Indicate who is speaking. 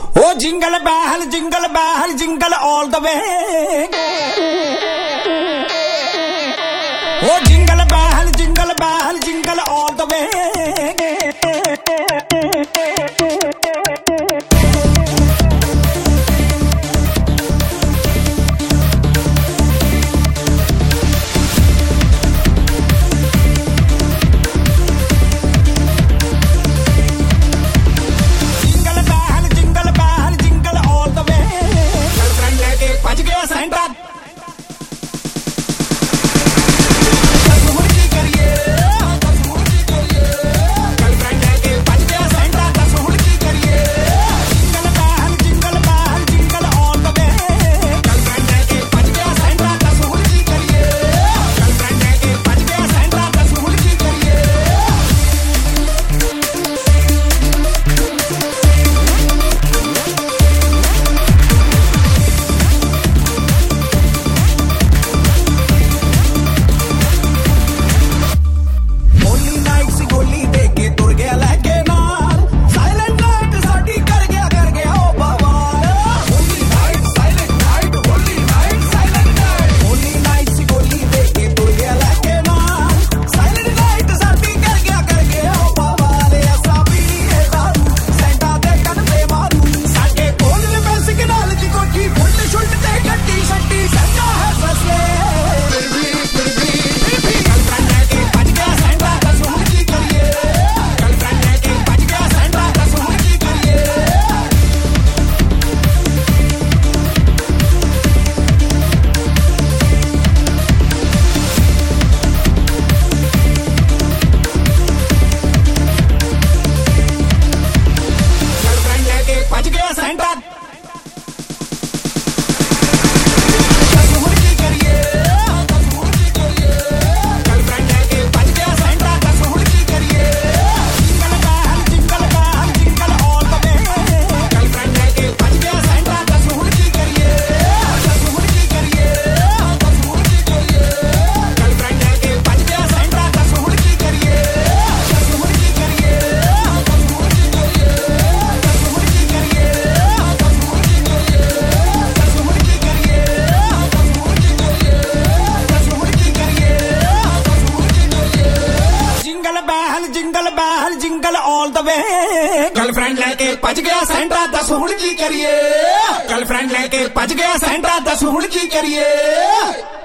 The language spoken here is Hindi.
Speaker 1: Oh, jingle bell, jingle all the way. Oh, jingle bell, jingle all the way. Jingle all the way. Girlfriend लेके पच गया सेंटा, दस हुड़ की करिए. Girlfriend लेके पच गया सेंटा, दस हुड़ की करिए.